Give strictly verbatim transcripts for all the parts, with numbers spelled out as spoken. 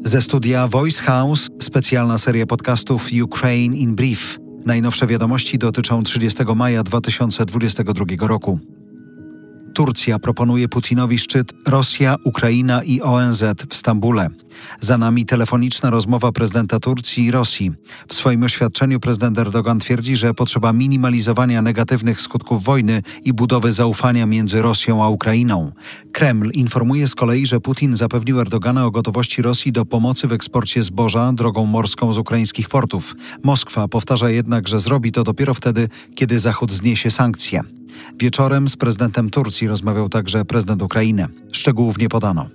Ze studia Voice House specjalna seria podcastów Ukraine in Brief. Najnowsze wiadomości dotyczą trzydziestego maja dwa tysiące dwudziestego drugiego roku. Turcja proponuje Putinowi szczyt Rosja, Ukraina i O N Z w Stambule. Za nami telefoniczna rozmowa prezydenta Turcji i Rosji. W swoim oświadczeniu prezydent Erdogan twierdzi, że potrzeba minimalizowania negatywnych skutków wojny i budowy zaufania między Rosją a Ukrainą. Kreml informuje z kolei, że Putin zapewnił Erdogana o gotowości Rosji do pomocy w eksporcie zboża drogą morską z ukraińskich portów. Moskwa powtarza jednak, że zrobi to dopiero wtedy, kiedy Zachód zniesie sankcje. Wieczorem z prezydentem Turcji rozmawiał także prezydent Ukrainy. Szczegółów nie podano.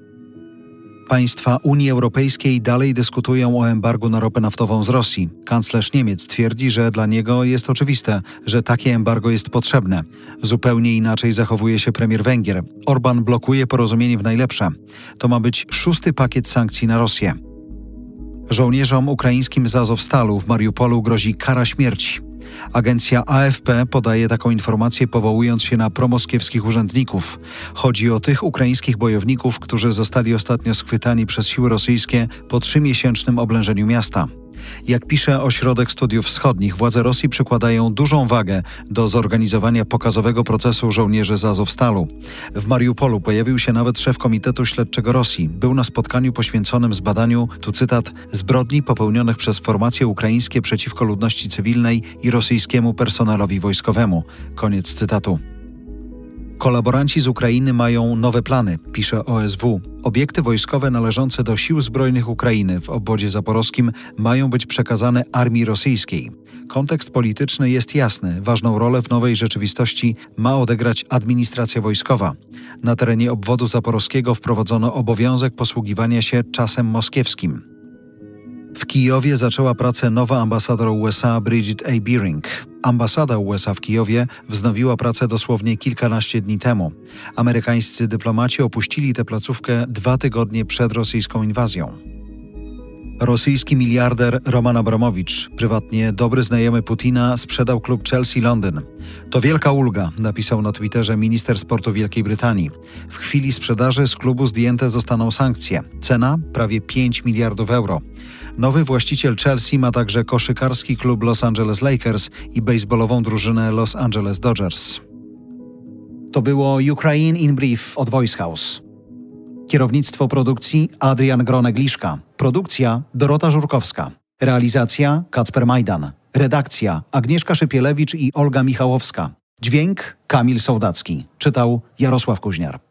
Państwa Unii Europejskiej dalej dyskutują o embargu na ropę naftową z Rosji. Kanclerz Niemiec twierdzi, że dla niego jest oczywiste, że takie embargo jest potrzebne. Zupełnie inaczej zachowuje się premier Węgier. Orban blokuje porozumienie w najlepsze. To ma być szósty pakiet sankcji na Rosję. Żołnierzom ukraińskim z Azowstalu w Mariupolu grozi kara śmierci. Agencja A F P podaje taką informację, powołując się na promoskiewskich urzędników. Chodzi o tych ukraińskich bojowników, którzy zostali ostatnio schwytani przez siły rosyjskie po trzymiesięcznym oblężeniu miasta. Jak pisze Ośrodek Studiów Wschodnich, władze Rosji przykładają dużą wagę do zorganizowania pokazowego procesu żołnierzy z Azowstalu. W Mariupolu pojawił się nawet szef Komitetu Śledczego Rosji. Był na spotkaniu poświęconym zbadaniu, tu cytat, zbrodni popełnionych przez formacje ukraińskie przeciwko ludności cywilnej i rosyjskiemu personelowi wojskowemu. Koniec cytatu. Kolaboranci z Ukrainy mają nowe plany, pisze O S W. Obiekty wojskowe należące do sił zbrojnych Ukrainy w obwodzie zaporowskim mają być przekazane armii rosyjskiej. Kontekst polityczny jest jasny. Ważną rolę w nowej rzeczywistości ma odegrać administracja wojskowa. Na terenie obwodu zaporowskiego wprowadzono obowiązek posługiwania się czasem moskiewskim. W Kijowie zaczęła pracę nowa ambasador U S A Bridget A. Beering. Ambasada U S A w Kijowie wznowiła pracę dosłownie kilkanaście dni temu. Amerykańscy dyplomaci opuścili tę placówkę dwa tygodnie przed rosyjską inwazją. Rosyjski miliarder Roman Abramowicz, prywatnie dobry znajomy Putina, sprzedał klub Chelsea Londyn. To wielka ulga, napisał na Twitterze minister sportu Wielkiej Brytanii. W chwili sprzedaży z klubu zdjęte zostaną sankcje. Cena prawie pięć miliardów euro. Nowy właściciel Chelsea ma także koszykarski klub Los Angeles Lakers i bejsbolową drużynę Los Angeles Dodgers. To było Ukraine in Brief od Voice House. Kierownictwo produkcji Adrian Gronegliszka. Produkcja Dorota Żurkowska. Realizacja Kacper Majdan. Redakcja Agnieszka Szypielewicz i Olga Michałowska. Dźwięk Kamil Sołdacki. Czytał Jarosław Kuźniar.